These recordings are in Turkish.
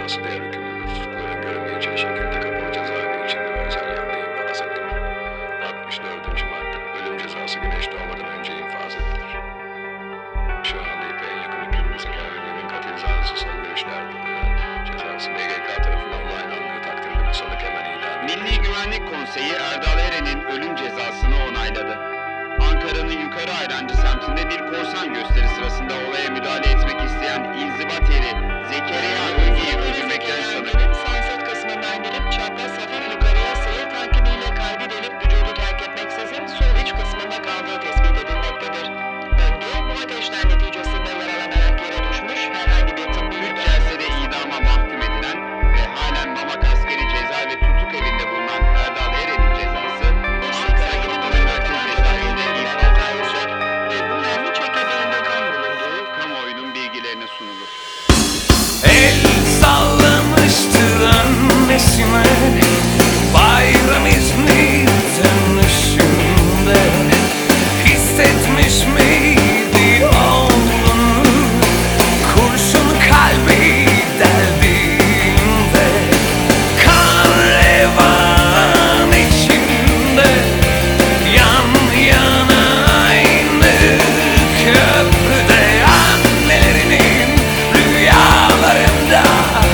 cezası diğer hükümlüler tutukların göremeyeceği şekilde kapalı cezaevi içinde ve özel yerde infaz edilir. 64. madde. Ölüm cezası güneş doğmadan önce infaz edilir. Şu anda İpek'in yakın hükümlü Zekeriya'nın katil zanlısı sol görüşlerde cezası MGK tarafından onaylandığı takdirde bu sanık hemen idam edilir. Milli Güvenlik Konseyi Erdal Eren'in ölüm cezasını onayladı. Ankara'nın Yukarı Ayrancı semtinde bir korsan gösteri sırasında olaya müdahale etmek isteyen inzibat eri Zekeriya Öge'yi öldürmekten sanık. Sansat kısmından girip çapraz hafif yukarıya seyir takibiyle kaybedelip vücudu terk etmeksizin sol iç kısmında kaldığı tespit edilmektedir. Öge bu ateşler neticesinde yaralanarak yere düşmüş, herhangi bir tıbbi 3 celsede idama mahkum edilen ve halen Mamak Askeri Ceza ve Tutuk Evi'nde bulunan Erdal Eren'in cezası Ankara Yurtları Merkez Cezaevinde infaz edilecek ve bu mermi çekirdeğinde kan bulunduğu kamuoyunun bilgilerine sunulur. El sallamıştır annesine bayram izni dönüşünde. Hissetmiş miydi oğlunu kurşun kalbi deldiğinde? Kan revan içinde yan yana aynı köprüde annelerinin rüyalarında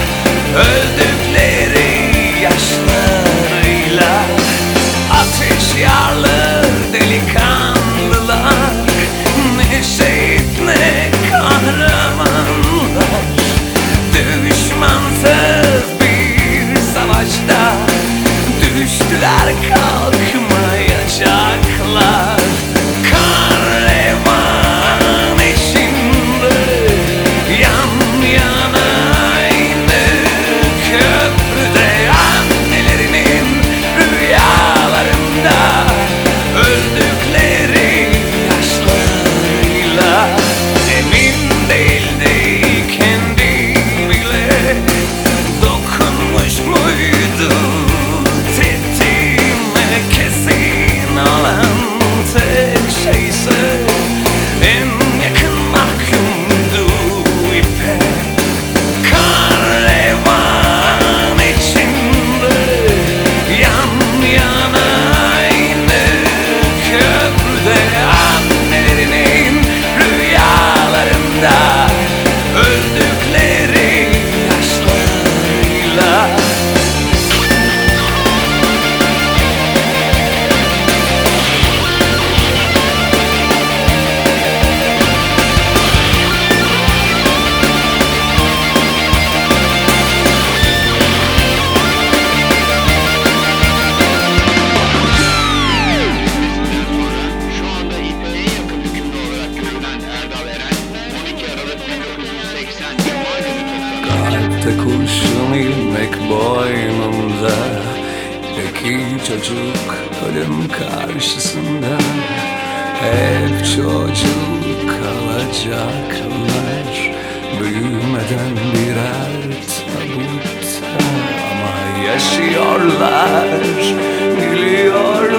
öldükleri yaşlarıyla ateş yarlı delikanlılar, ne şehit ne kahramanlar. Düşmansız bir savaşta düştüler, kalkmayacaklar. Kan revan içinde yan yana aynı köprüde annelerinin rüyalarında öldükleri yaşlarıyla. Emin değildi kendi bile, dokunmuş muydu tetiğime? Kesin olan tek şeyse en yakın mahkumdu İpek. Kan revan içinde yan yana aynı köprüde annelerinin rüyalarında öldükleri yaşlarıyla. Şu anda İP'ye yakın hükümlü olarak görülen Erdal Eren, 12 Aralık 1980 Cuma günü tutuklandı. Kalpte kurşun ilmek boynumda, peki çocuk ölüm karşısında hep çocuk kalacaklar, büyümeden birer tabutta. Ama yaşıyorlar, gülüyorlar.